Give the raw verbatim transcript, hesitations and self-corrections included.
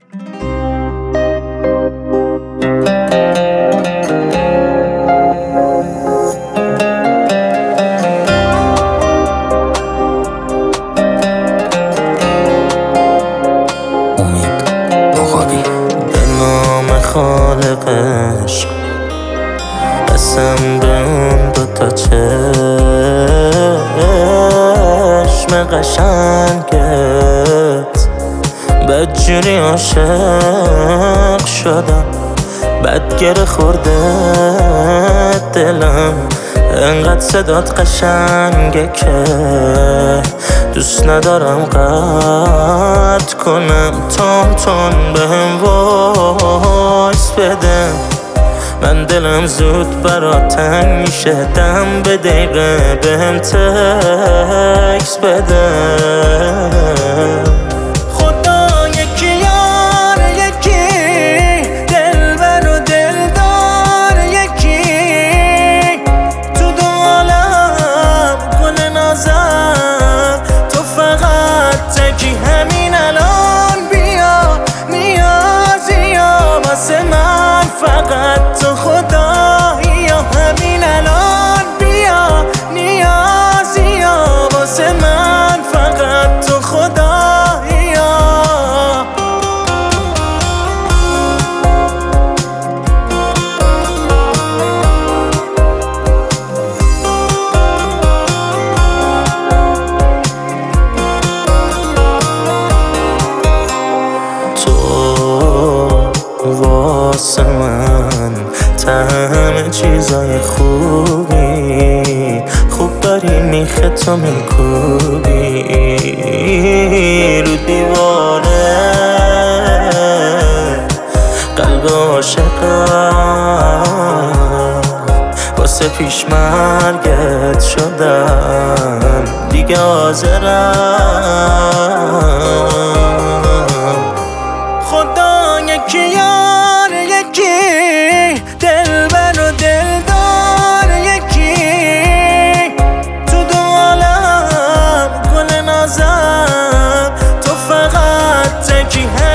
خالقش قسم به اون دوتا چشم قشنگت بدجوری عاشق شدم، بد گره خورده دلم، انقدر صدات قشنگه که دوست ندارم قطع کنم. تون تون بهم وایس بده، من دلم زود برات تنگ میشه، دم به دقیقه بهم تکس بده. خدا یکی یار یکی، دلبر و دلدار یکی، تو دو عالم گل نازم، تو فقط تکی همین الان بیا، نیازی یا واسه من فقط تو خدایی، یا همین الان بیا، نیازی یا واسه من فقط تو خدایی. واسه من همه چیزای خوبی، خوب داری میخه تو میکوبی رو دیواره قلب عاشقم، واسه پیش مرگت شدم دیگه حاضرم. خدا یکی یار یکی، دلبر و دلدار یکی، تو دو عالم گل نازم، تو فقط تکی